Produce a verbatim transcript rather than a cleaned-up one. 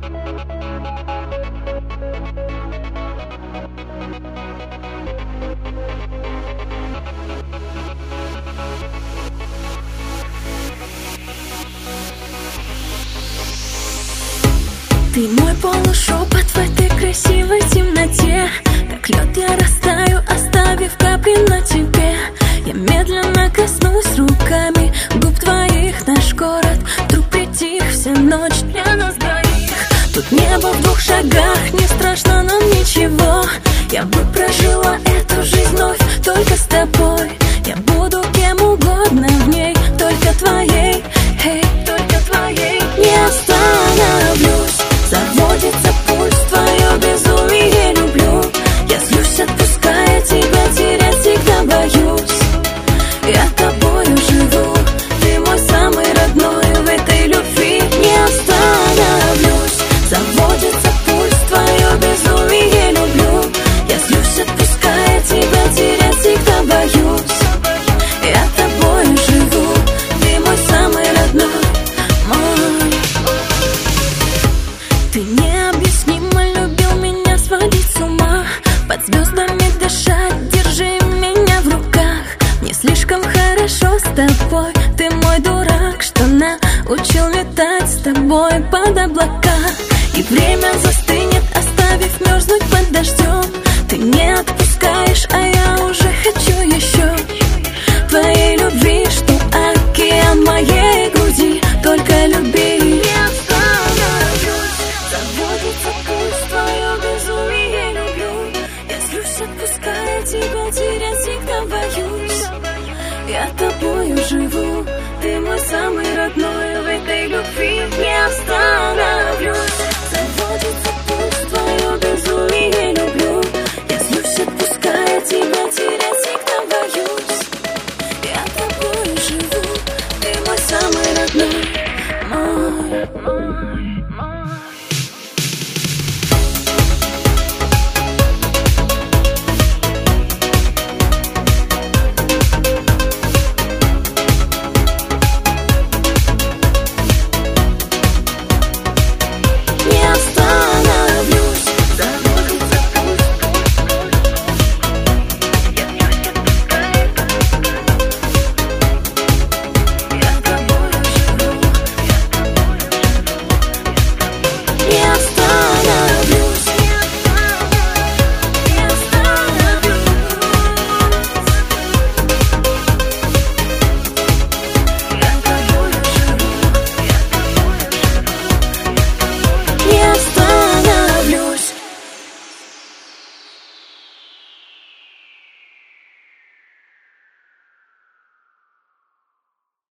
Ты мой полушепот в этой красивой темноте. Как лед я растаю, оставив капли на тебе. Я медленно коснусь руками губ твоих. Наш город вдруг притих, вся ночь для нас двоих. Тут небо в двух шагах, не страшно нам ничего. Я бы прожила эту жизнь вновь только с тобой. Я буду кем угодно в ней, только твоей, эй, только твоей. Не остановлюсь, заводится пульс, твое безумие люблю. Я злюсь, отпуская тебя, терять всегда боюсь. Я тобою живу, ты мой самый родной в этой любви. Не остановлюсь, заводится пульс, твое безумие люблю. Я злюсь, отпуская тебя, терять всегда боюсь. Я тобою живу, ты мой самый родной, мой. Ты необъяснимо любил меня сводить с ума, под звездами дышать, держи меня в руках. Мне слишком хорошо с тобой, ты мой дурак, что научил летать с тобой под облака. И время застынет, оставив мерзнуть под дождем. Ты не отпускаешь, а я уже хочу еще твоей любви, что океан моей груди, только люби. Не остановлюсь, заводится пульс, твое безумие люблю. Я злюсь, отпуская тебя, терять всегда боюсь. Я тобою живу, ты мой самый родной в этой любви. Не остановлюсь.